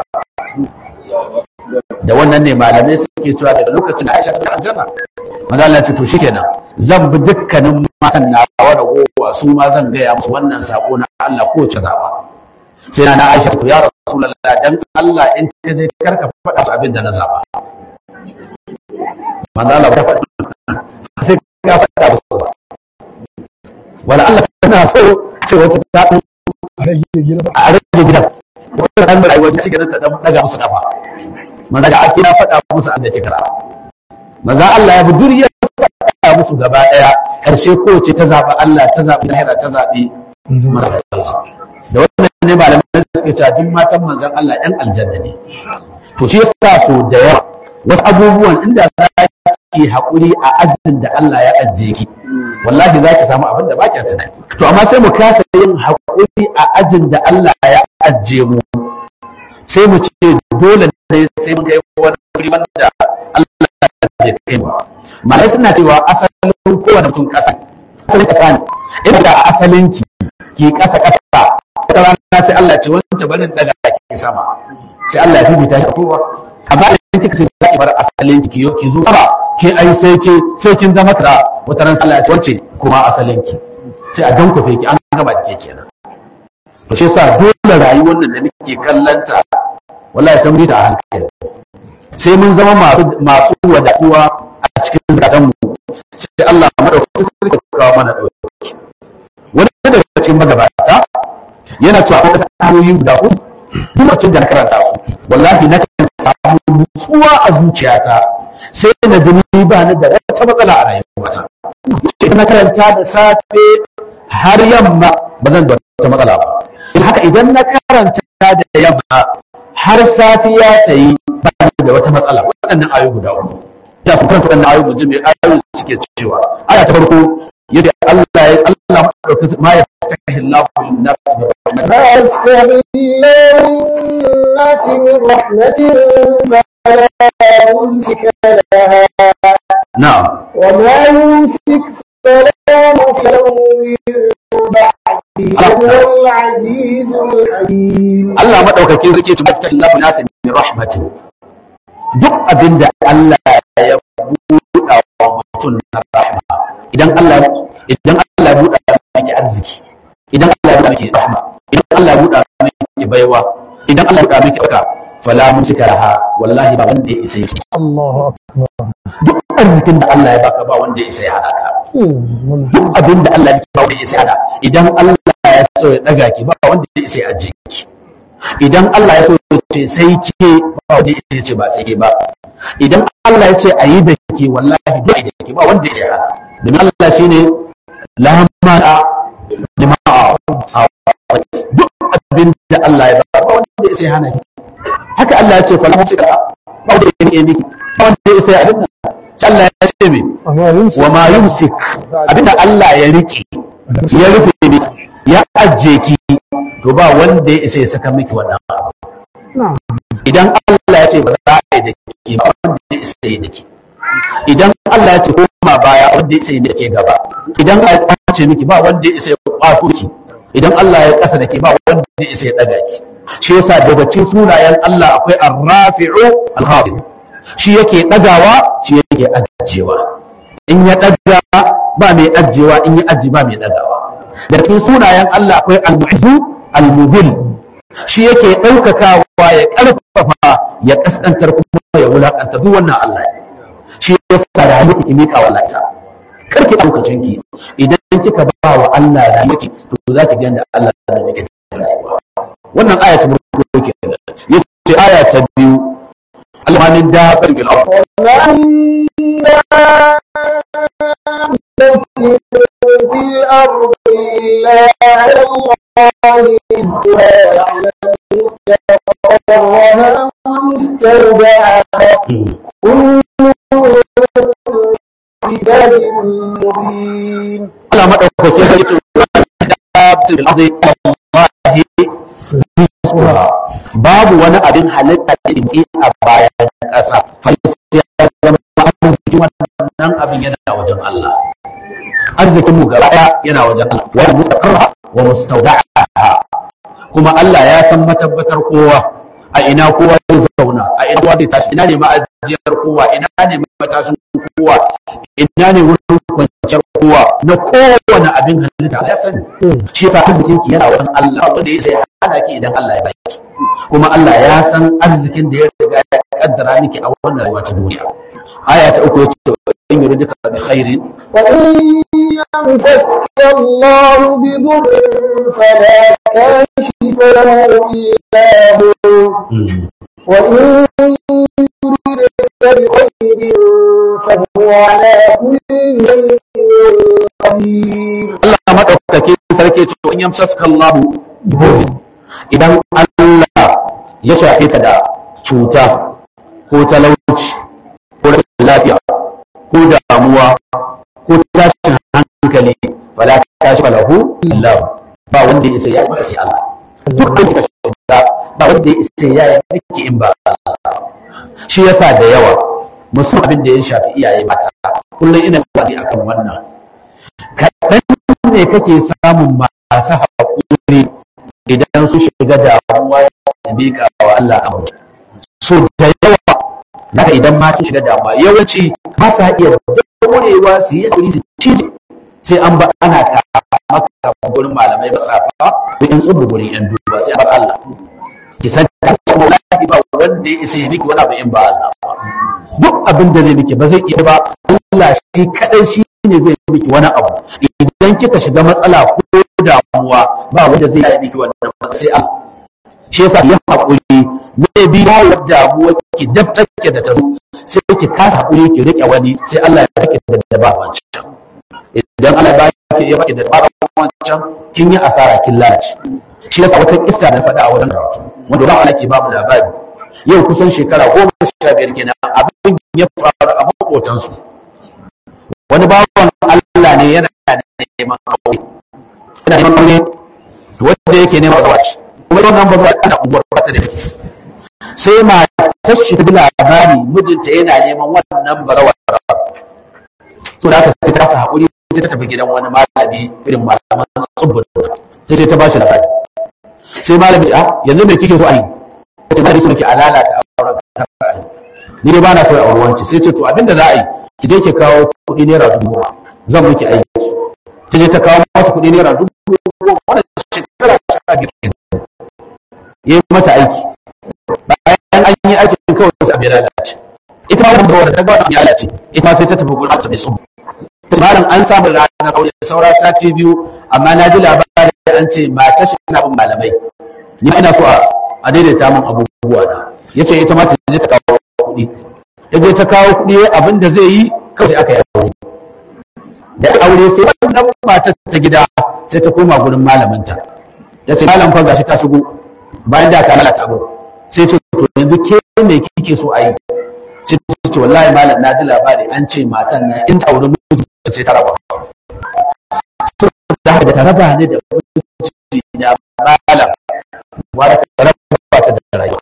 Speaker 1: da wannan ne malamai suke cewa daga lokacin Aisha ta aljanna manzo Allah ya ce to shikenan zan bi dukkanin matan na da gowa su ma zan gaya musu wannan sako na Allah ko ce zaɓa sai na Aisha to ya Rasulullah dan Allah in ka je karka faɗa su abin da na zaba manzo Allah ya faɗa sai ka faɗa musu ba wala Allah kana so sai wata ta a rage gidan a rage gidan wannan ran da rayuwa take nan ta daga musu kafa manzo da ake na faɗa musu an da kira manzo Allah ya buduriyar faɗa musu gaba daya karshe ko ce ta zaba Allah ta zabi lahira ta zabi da wannan ne malamai suke cewa duk matan manzon Allah ɗan aljanna ne to shi yasa so da yawa wasu abubuwan inda za ki haƙuri a ajin da Allah ya ajiye ki wallahi za ki samu abin da ba ki tunani to amma sai mu kasa yin haƙuri a ajin da Allah ya ajiye mu sai mu ce dole ne sai mun kai wani wuri wanda Allah ya kai mu malai suna cewa asalin kowane mutum kasa asalin kasa ne inda asalin ki ki kasa kasa wata rana sai Allah ce wanda barin daga ki sama sai Allah ya fifita shi kowa amma idan kika sai zaki bar asalin ki yo ki zo ba ke ai sai ke sai kin zama tara wata rana Allah ya ce wance kuma asalin ki sai a danko fe ki an gaba da ke kenan to shi yasa dole rayuwar da muke kallanta wallahi san bi da hankali sai mun zama masu masu wadatuwa a cikin zakatan mu sai Allah madaukakin sarki ya kawo mana dauki wani daga cikin magabata yana cewa wata hanyoyi guda uku kuma cikin da na karanta su wallahi na kan samu nutsuwa a zuciyata sai na ji ba ni da wata matsala a rayuwata sai na karanta da safe har yamma ba zan da wata matsala ba in haka idan na karanta da yamma har safiya ta yi ba ni da wata matsala waɗannan ayoyi guda uku ya fi karanta waɗannan ayoyi mutum mai ayoyi suke cewa aya ta farko yadda Allah ya Allah ma ya fatahi Allah lin nas
Speaker 2: ما يستحي الناس من رحمة فلا يمسك لها
Speaker 1: نعم
Speaker 2: وما يمسك فلا مرسل من بعده وهو العزيز الحكيم
Speaker 1: Allah madaukakin sarki su fatahi Allah lin nas min rahmatin duk abinda Allah ya buɗa wa mutum na rahma idan Allah idan Allah ya buɗa miki arziki idan Allah ya buɗa miki rahma idan Allah ya buɗa miki baiwa idan Allah ya buɗa miki baka fala mumsika laha wallahi ba wanda ya isa yake
Speaker 2: Allahu akbar
Speaker 1: duk arzikin da Allah ya baka ba wanda ya isa ya hada ka duk abin da Allah ya baka wanda ya isa ya hada idan Allah ya so ya daga ki ba wanda ya isa ya aje ki idan Allah ya so ya ce sai ke ba wanda ya isa ya ce ba sai ke ba idan Allah ya ce ayi da ke wallahi duk da ke ba wanda ya hada domin Allah shine la mana jama'a duk abin da Allah ya baka ba wanda ya isa ya hana ki haka Allah ya ce fa lamu cika ba da yake miki ba wanda ya sai abin Allah ya ce me wa ma yumsik abinda Allah ya rike ya rufe miki ya ajje ki to ba wanda ya isa ya saka miki wannan idan Allah ya ce ba za a yi da ki ba wanda ya isa ya da ki idan Allah ya ce koma baya wanda ya isa ya da ke gaba idan Allah ya ce miki ba wanda ya isa ya kwato ki idan Allah ya kasa da ke ba wanda ya isa ya daga ki shi yasa daga cikin sunayen Allah akwai ar-rafi'u al-khafid shi yake dagawa shi yake ajiyewa in ya daga ba mai ajiyewa in ya aji ba mai dagawa daga cikin sunayen Allah akwai al-mu'izzu al-mudhill shi yake daukakawa ya karfafa ya kaskantar kuma ya wulakanta duk wannan Allah shi yasa da haliki ki mika wallahi karki daukacin ki idan kika ba wa Allah rayuwarki to zaki ga yanda Allah ya miki rayuwa wannan aya ta farko kenan yace aya ta biyu alhamin da bil ard
Speaker 2: الأرض إلا على الله ويعلم مستقرها ومستودعها كل كتاب مبين.
Speaker 1: على ما أقول babu wani abin halitta da ke a bayan ƙasa sai ya zama arzikin wannan abin yana wajen Allah. Arzikin mu gaba yana wajen Allah wa mustaqarra wa mustawda'a, kuma Allah ya san matabbatar kowa, a ina kowa zai zauna, a ina kowa zai tashi, ina ne ma'ajiyar kowa, ina ne matashin kowa, ina ne wurin kwanciyar kowa na kowane abin halitta ya sani. Shi yasa arzikin ki yana wajen Allah, wanda ya sai hana ki idan Allah ya baki, kuma Allah ya san arzikin da ya riga ya kaddara miki a wannan rayuwa ta duniya. Aya ta uku yace in yuridika bi khairin
Speaker 2: fa in yamsaka Allah bi dhurrin fala kashifa lahu illa hu wa in yuridika bi khairin fa huwa ala kulli shay'in qadir. Allah
Speaker 1: madaukake sarki ce in yamsaka Allah bi dhurrin, idan Allah ya shafe ka da cuta ko talauci ko rashin lafiya ko damuwa ko tashin hankali, wala tashi falahu illa ba wanda ya isa ya yi Allah. Duk da ka shiga ba wanda ya isa ya yi miki in ba Allah. Shi yasa da yawa musamman abin da ya shafi iyaye mata, kullum ina faɗi akan wannan. Kaɗan ne kake samun masu haƙuri idan su shiga damuwa ya miƙa wa Allah abu. So da yawa naka idan ma su shiga damuwa yawanci ba sa iya daurewa su yi hakuri su ci sai an ba ana ka maka gurin malamai ba tsafa da in tsubu gurin yan duba sai bar Allah. Ki san wallahi ba wanda ya isa ya miki wani abu in ba Allah. Duk abin da zai miki ba zai iya ba, Allah shi kadai shi ne zai miki wani abu. Idan kika shiga matsala ko damuwa ba wanda zai yi miki wannan sai Allah. Shi yasa ya haƙuri ne biya wa damuwa ki dabtake da tazo sai ki ka haƙuri ki rike wani sai Allah ya rike da daba wancan. Idan Allah ya baki ya baki da daba wancan kin yi asara kin lalace. Shi yasa wata kissa da faɗa a wurin wanda ba Allah ke babu labari yau kusan shekara goma sha biyar kenan abin ya faru a makotansu. Wani bawan Allah ne yana neman aure yana neman aure wanda yake neman aure kuma wannan ba za a unguwar fata da yake sai ma ta shi ta labari mijinta yana neman wannan barawar so da aka sai ta sa hakuri sai ta tafi gidan wani malami irin malaman tsubbur sai ta ba shi labari sai malami a yanzu me kike so a yi sai ta so ki alala ta auren ka ni dai ba na so a auren wanci sai ce to abinda za a yi ki je ki kawo kuɗi naira dubu goma zan miki aiki ta je ta kawo masa kuɗi naira dubu goma wannan shekara ta girkin yi mata aiki bayan an yi aikin kawai sai abin lalace ita ma wannan bawar ta ba ta lalace ita ma sai ta tafi gurin ta bai so malam an samu ranar aure saura sati biyu amma na ji labarin an ce mata shi na bin malamai ni ina so a daidaita min abubuwa na yace ita ma ta je ta kawo kuɗi ta je ta kawo kuɗi abin da zai yi kawai aka yi aure da aure sai wannan matar ta gida sai ta koma gurin malaminta yace malam fa gashi ta shigo bayan da ka lalata abu sai ce to yanzu ke me kike so a yi sai ta ce wallahi malam na ji labari an ce matan na in ta aure miji sai ta raba to da da ta raba ne da miji na malam wanda ta raba ta da rayuwa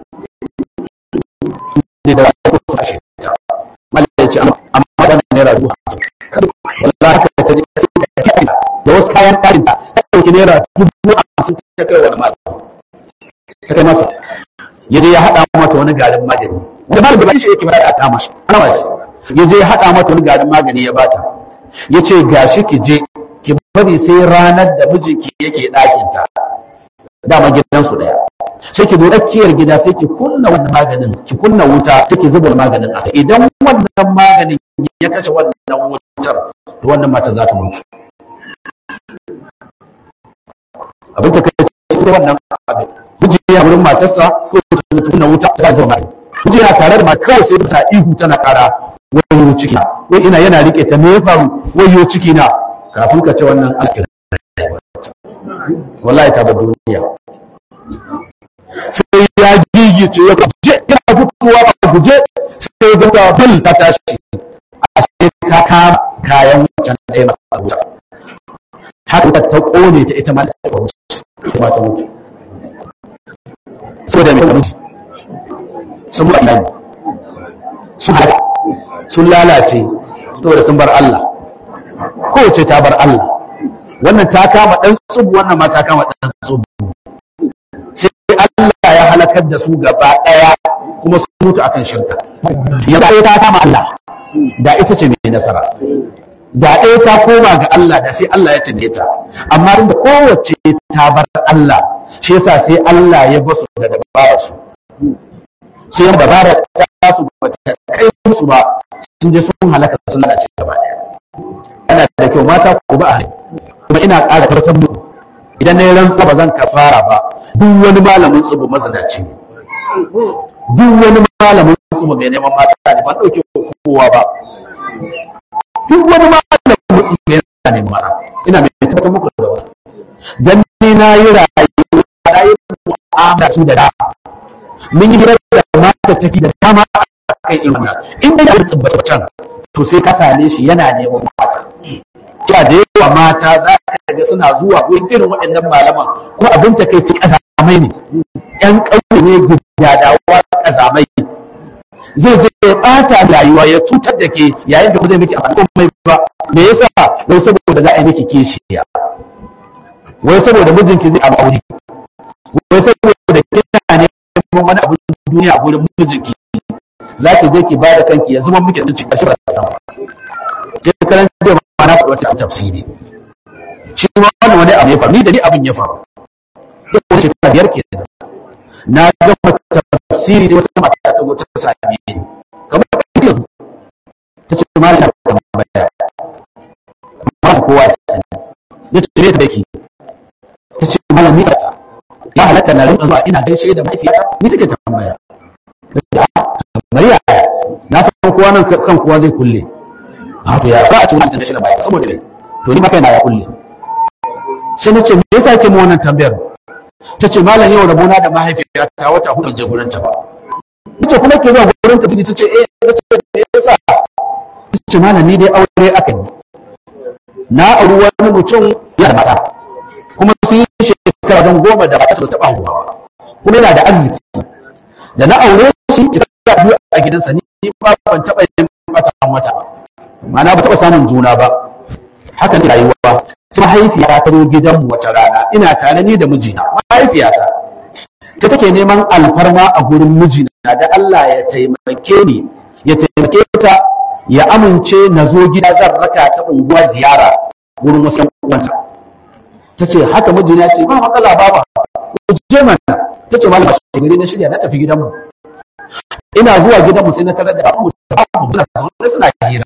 Speaker 1: ne da ta shi malam ya ce amma wannan ne rayuwa wallahi ka ta da wasu kayan karin ta ta dauki naira dubu hamsin ta kai wa malam ta kai masa ya je ya haɗa mata wani garin magani wanda malam bai shi yake ba da kama shi ana wace ya je ya haɗa mata wani garin magani ya bata ya ce gashi ki je ki bari sai ranar da mijinki yake ɗakin ta dama gidansu ɗaya sai ki zo tsakiyar gida sai ki kunna wannan maganin ki kunna wuta sai ki zuba maganin a idan wannan maganin ya kashe wannan wutar to wannan mata za ta mutu abin ta kai ita wannan abin miji ya wurin matarsa ko ta kunna wuta ta zuba maganin miji yana tare da mata kawai sai ta ihu tana kara wayo ciki na wai ina yana rike ta me ya faru wayo ciki na kafin ka ce wannan alƙir wallahi ta ba duniya sai ya gigice ya guje yana fitowa a guje sai ga ta bil ta tashi a sai ta kama kayan wancan ɗaya na wuta haka ta kone ta ita ma ta wuce kuma ta mutu so da mai sun mutu sun lalace saboda sun bar Allah kowace ta bar Allah wannan ta kama ɗan tsubu wannan ma ta kama ɗan tsubu sai Allah ya halakar da su gaba ɗaya kuma su mutu akan shirka ya ɗaya ta kama Allah da ita ce mai nasara da ɗaya ta koma ga Allah da sai Allah ya tunne ta amma da kowace ta bar Allah shi yasa sai Allah ya basu da dabara su sai yan dabara ta su ba ta kai musu ba sun je sun halaka sun lalace gaba ɗaya ana da kyau mata ku ba a kuma ina ƙara tabbatar muku idan na yi rantsa ba zan kafara ba duk wani malamin tsubu mazadaci ne duk wani malamin tsubu mai neman mata ne ba ɗauke kowa ba duk wani malamin tsubu yana neman mata ina mai tabbatar muku da wani dan ni na yi rayuwa rayuwar mu'amala su da da mun yi hira da mata take da dama kai in wannan in da ya tabbata can to sai ka same shi yana neman mata cewa da yawa mata za ka ga suna zuwa wurin irin waɗannan malaman ko abin ta kai ci kazamai ne ƴan ƙauye ne gudadawa kazamai zai je ya ɓata rayuwa ya cutar da ke yayin da zai miki a komai ba me yasa wai saboda za a yi miki kishiya wai saboda mijinki zai aure wai saboda kina neman wani abu duniya a gurin mijinki za ki je ki ba da kanki ya zama miki zuci kashi ba ta sama ke karan je ma na faɗi wata tafsiri shi ma wani wani abu ya faru ni da ni abin ya faru duk wani shekara biyar ke na ga tafsiri da wata mata ta zo ta same ni kamar ta ce ta ce ma ta tambaya ma kowa ya sani ya ce ne ta dake ta ce malami ya halatta na rinka zuwa ina gaishe da mahaifiyata ni take tambaya Mariya na san kowa nan kan kowa zai kulle a to ya ba a cikin wannan shi ba saboda ne to ni ma kai na ya kulle sai nace me yasa kike mu wannan tambayar tace malam yau rabona da mahaifiyata ta wata hudu je gurin ta ba nace kuma ke zuwa gurin ta tace eh tace me yasa tace malam ni dai aure aka yi na auri wani mutum ya mata kuma sun yi shekara don goma da mata su taɓa huwa kuma yana da arziki da na aure shi ita biyu a gidansa ni ba ban taɓa yin mata wata ba ma'ana ba taɓa samun juna ba haka ne rayuwa sai mahaifiyata ta zo gidanmu wata rana ina tare ni da mijina mahaifiyata ta take neman alfarma a gurin mijina da Allah ya taimake ni ya taimake ta ya amince na zo gida zan raka ta unguwa ziyara gurin wasu uwansa ta ce haka mijina ce ba matsala ba ba ku je mana ta ce malama shi gari na shirya na tafi gidanmu ina zuwa gidanmu sai na tarar da abu da abu da suna hira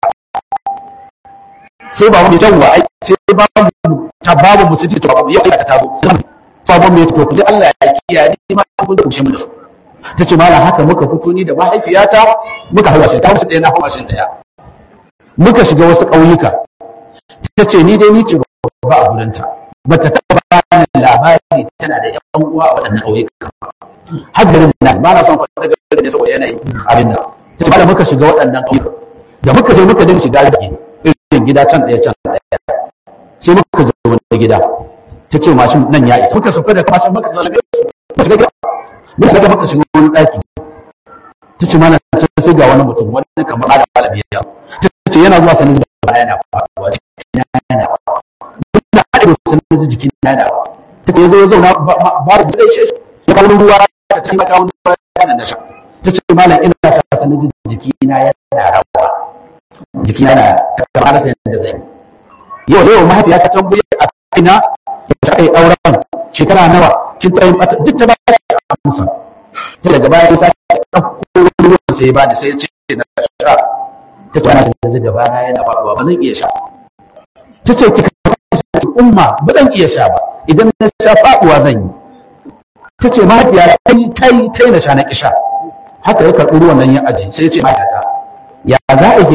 Speaker 1: sai ba mu jawa ai sai ba mu ta babu mu ce to babu yau ta tabo sabon mai to kuje Allah ya kiyaye ni ma kun da kushe mu ta ce malama haka muka fito ni da mahaifiyata muka hawa sai ta musu ɗaya na hawa shi ɗaya muka shiga wasu ƙauyuka ta ce ni dai ni ce ba a gurinta ba ta taɓa bani labari tana da ƴan uwa a waɗannan ƙauyuka har garin nan ba na son faɗa daga garin ne saboda yanayi abin nan ta ce da muka shiga waɗannan ƙauyuka da muka je muka dinga shiga rage irin gida can ɗaya can ɗaya sai muka je wani gida ta ce mashin nan ya yi muka sauka da mashin muka zalabe muka shiga muka ga muka shiga wani ɗaki ta ce mana sai ga wani mutum wani kamar da malabiya ta ce yana zuwa sanin da baya na faɗuwa yana yana ina haɗe sanin jikin yana ta ce zo zauna ba da shi ya kawo ruwa ta ce maka wani ruwa yana da sha ta ce malam ina sa sanin jikina yana rawa jikina na kamar sai da zai yau da yau mahaifiya ta tambaye a ina ta kai auren shekara nawa kin tsayin mata duk ta ba ta amsa ta daga baya ta ɗauko ruwan sai ba da sai ce na sha ta tana da zai gaba na yana faɗuwa ba zan iya sha ta ce ki umma ba zan iya sha ba idan na sha faɗuwa zan yi ta ce mahaifiya ta yi ta yi ta yi na sha na ƙisha haka ya karɓi ruwan nan ya aji sai ya ce mahaifiyata ya za a ki kawo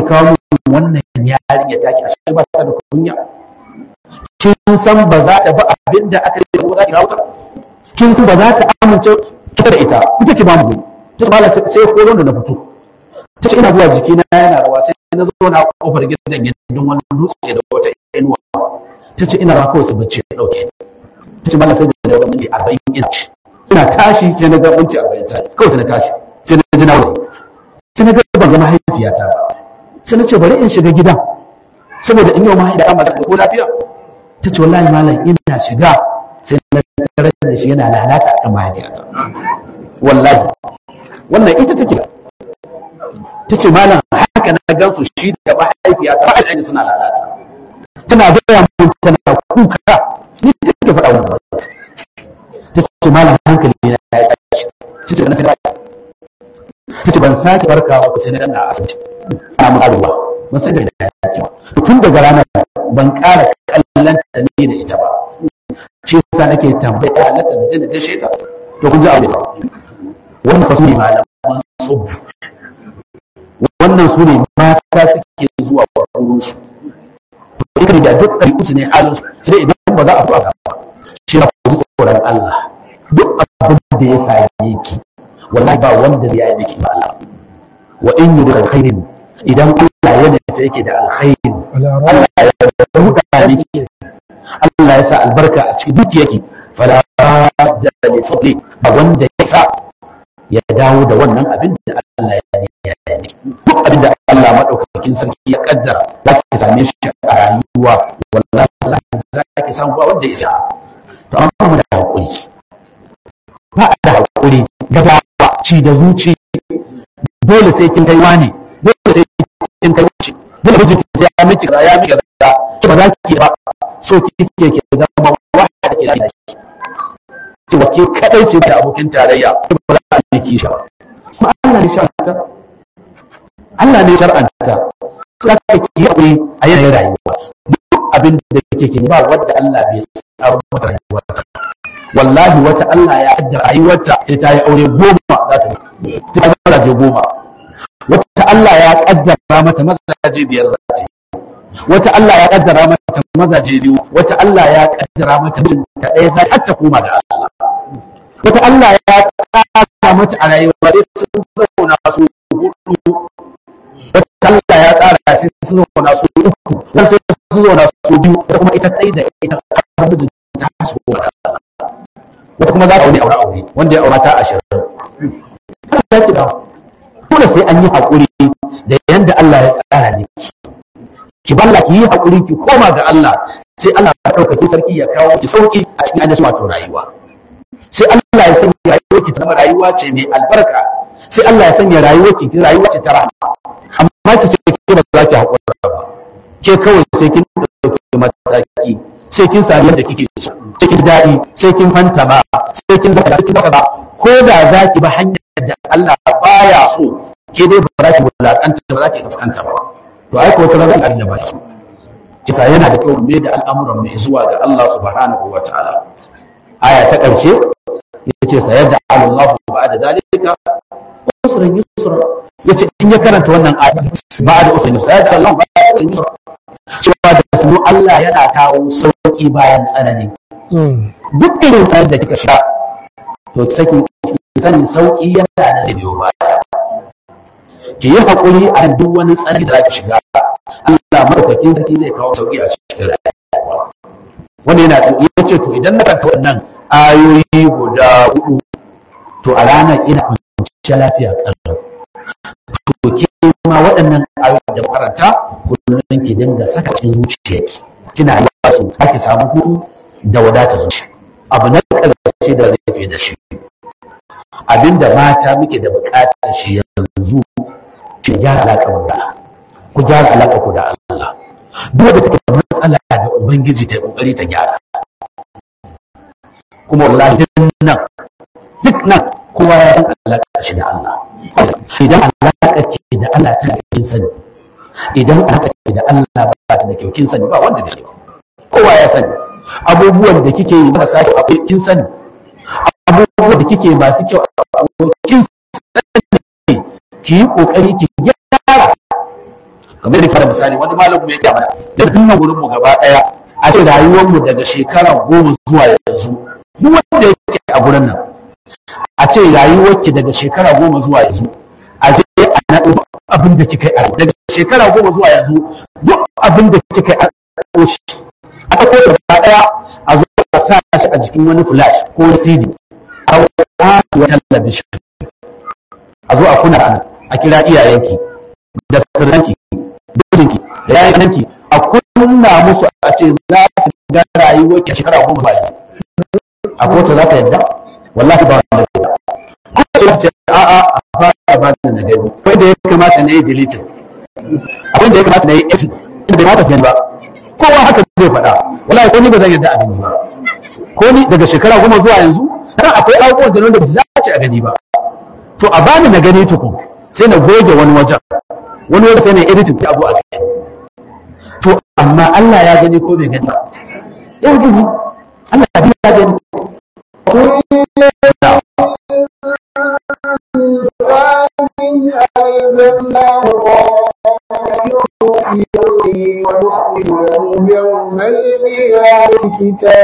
Speaker 1: wannan yarinya take a cikin ba ta da kunya kin san ba za ta bi abin da aka yi ba za ki rawo kin san ba za ta amince ta da ita ita ki ba mu ta mala sai ko da na fito ta ina zuwa jiki na yana rawa sai na zo na kofar gidan gidan wani dutse da wata inuwa ta ce ina rawa kawai su bacci ya dauke ta ce mala sai da ga minti arba'in inci ina tashi sai na ga minti arba'in ta kawai sai na tashi sai na ji na wuri sai na ga ban ga mahaifiyata ba sai na ce bari in shiga gidan saboda in yau mahaifiya amma da ko lafiya ta ce wallahi malam ina shiga sai na tarar da shi yana lalata akan mahaifiyata wallahi wannan ita take ta ce malam haka na gansu shi da mahaifiyata ba a suna lalata tana gaya mun tana kuka ni take faɗa mun ta ce malam hankali na ya tashi ta ce na fira ta ce ban sake barkawa ba sai na danna asibiti ana mun arewa ban san da ya ce ba tun daga ranar ban ƙara kallon ta ne da ita ba shi yasa nake tambaye ta halatta da jin da gaishe ta to kun ji aure ba wannan fasu ne malaman tsubu wannan su ne mata suke zuwa wurin su to ikan da duk ɗari usu ne halin su sai idan ba za a so a gaba shi na kuma tsoron Allah duk abin da ya same ki wallahi ba wanda ya yi miki ba Allah wa in yuri alkhairin idan Allah ya nufi yake da alkhairin Allah ya rubuta miki Allah ya sa albarka a cikin dukiyarki fala radda li fadli ba wanda ya sa ya dawo da wannan abin da Allah ya yi duk abin da Allah madaukakin sarki ya kaddara za ki same shi a rayuwa wallahi za ki samu ba wanda ya sa to amma mu da hakuri ba da hakuri gaba ci da zuci dole sai kin kai wani dole sai kin kai wuce dole miji sai ya miki ya miki da ki ba za ki ba so kike ke zama wahada ke da shi ki wace kadai ce da abokin tarayya ba za a miki shi ba kuma Allah ne shar'anta Allah ne shar'anta za ka ki hakuri a yanayin rayuwa duk abin da kake ke ba wanda Allah bai tsaro mata rayuwa wallahi wata Allah ya kaddara rayuwarta sai ta yi aure goma za ta yi ta mazaje goma wata Allah ya kaddara mata mazaje biyar za ta yi wata Allah ya kaddara mata mazaje biyu wata Allah ya kaddara mata mijinta ɗaya za ta koma da Allah wata Allah ya tsara mata a rayuwa sai sun zauna su hudu wata Allah ya tsara sai sun zauna su uku wata sai sun zauna su biyu kuma ita tsaye da ita har da ta so wata kuma za ta aure aure aure wanda ya aura ta ashirin ta ce da dole sai an yi haƙuri da yanda Allah ya tsara ne ki balla ki yi haƙuri ki koma ga Allah sai Allah ya ɗaukaki sarki ya kawo ki sauki a cikin ainihin wato rayuwa sai Allah ya sanya rayuwar ki ta zama rayuwa ce mai albarka sai Allah ya sanya rayuwar ki rayuwa ce ta rahama amma ki ce ki ba za ki haƙura ba ke kawai sai kin ɗauki mataki sai kin sami yadda kike so sai kin daɗi sai kin fanta ba sai kin zaka kin zaka ba ko da za ki ba hanyar da Allah baya so ke dai ba za ki wulakanta ba za ki kaskanta ba to ai ko ta zan Allah ba ki kisa yana da kyau mai da al'amuran mai zuwa ga Allah subhanahu wa ta'ala aya ta ƙarshe yace sayadda Allah ba'da zalika usran yusra yace in ya karanta wannan aya ba'da usran yusra sayadda Allah ba'da usran yusra cewa da sunu Allah yana kawo sauki bayan tsanani duk irin tsarin da kika sha to sakin sanin sauki yana da biyo baya ki yi hakuri a duk wani tsanani da zaki shiga Allah madaukakin sarki zai kawo sauki a cikin rayuwa wanda yana yace to idan na karanta wannan ayoyi guda hudu to a ranar ina kwanciya lafiya kallau to ke ma waɗannan ayoyi da karanta kullum ki dinga saka cikin zuciyarki kina yi su ake samu hudu da wadatar zuci abu na ƙarshe da zai fi da shi abinda mata muke da buƙatar shi yanzu ki gyara alaƙa ku da ku gyara alaƙa ku da Allah duk da take matsala da ubangiji ta kokari ta gyara kuma wallahi duk nan duk nan kowa ya san alaƙa shi da Allah idan alaƙa ce da Allah ta kin sani idan alaƙa ce da Allah ba ta da kyau kin sani ba wanda da kowa ya sani abubuwan da kike yi marasa kyau akwai kin sani abubuwan da kike masu kyau akwai kin sani ki yi kokari ki gyara kamar da fara misali wani malam kuma yake mana da dukkan gurin mu gaba daya a ce rayuwar mu daga shekara goma zuwa yanzu duk wanda yake a gurin nan a ce rayuwar ki daga shekara goma zuwa yanzu a je a naɗo abin da kika yi daga shekara goma zuwa yanzu duk abin da kika yi a ɗauko shi aka ko gaba daya a zo a sa shi a jikin wani flash ko wani C D a wani talabishin a zo a kuna a kira iyayenki da sirranki dukkanki da yayanki a kunna musu a ce za su ga rayuwar ki shekara goma baya a kotu za ta yadda wallahi ba wanda zai ko ce a a a fara ba da gani kai da ya kamata na yi deleting abin da ya kamata na yi exit inda bai mata fiye ba kowa haka zai faɗa wallahi ko ni ba zan yadda a gani ba ko ni daga shekara goma zuwa yanzu ran akwai abubuwan da wanda ba za a ce a gani ba to a bani na gani tukun sai na goge wani wajen wani wajen sai na editing ta abu a kai to amma Allah ya gani ko bai gani ya gani Allah ya gani
Speaker 2: يوم القيامة كتابا